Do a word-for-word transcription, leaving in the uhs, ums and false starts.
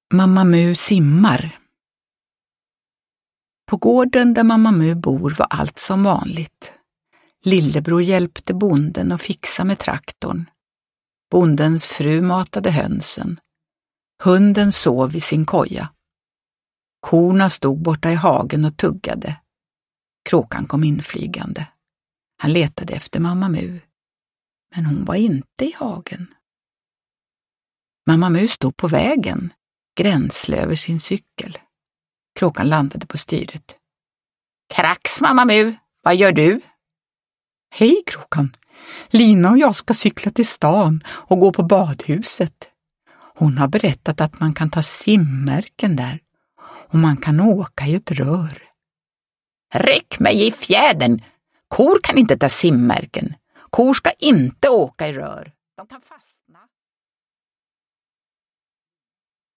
Mamma Mu simmar. På gården där Mamma Mu bor var allt som vanligt. Lillebror hjälpte bonden att fixa med traktorn. Bondens fru matade hönsen. Hunden sov i sin koja. Korna stod borta i hagen och tuggade. Kråkan kom inflygande. Han letade efter Mamma Mu. Men hon var inte i hagen. Mamma Mu stod på vägen, gränsle över sin cykel. Kråkan landade på styret. Krax, Mamma Mu, vad gör du? Hej, Kråkan. Lina och jag ska cykla till stan och gå på badhuset. Hon har berättat att man kan ta simmärken där och man kan åka i ett rör. Ryck mig i fjädern. Kor kan inte ta simmärken. Kor ska inte åka i rör. De kan fastna.